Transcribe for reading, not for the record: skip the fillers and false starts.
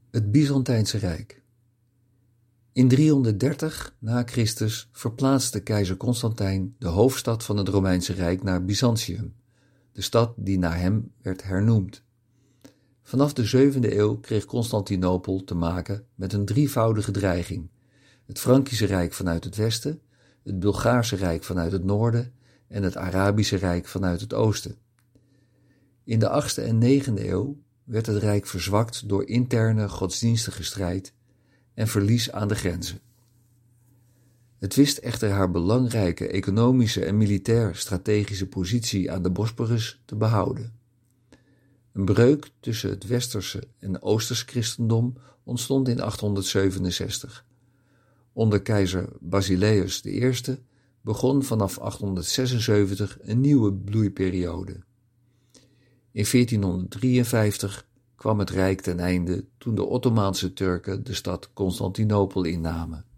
Het Byzantijnse Rijk. In 330 na Christus verplaatste keizer Constantijn de hoofdstad van het Romeinse Rijk naar Byzantium, de stad die naar hem werd hernoemd. Vanaf de 7e eeuw kreeg Constantinopel te maken met een drievoudige dreiging: het Frankische Rijk vanuit het westen, het Bulgaarse Rijk vanuit het noorden en het Arabische Rijk vanuit het oosten. In de 8e en 9e eeuw werd het Rijk verzwakt door interne godsdienstige strijd en verlies aan de grenzen. Het wist echter haar belangrijke economische en militair-strategische positie aan de Bosporus te behouden. Een breuk tussen het westerse en oosterse christendom ontstond in 867. Onder keizer Basileus I begon vanaf 876 een nieuwe bloeiperiode. In 1453 kwam het Rijk ten einde toen de Ottomaanse Turken de stad Constantinopel innamen.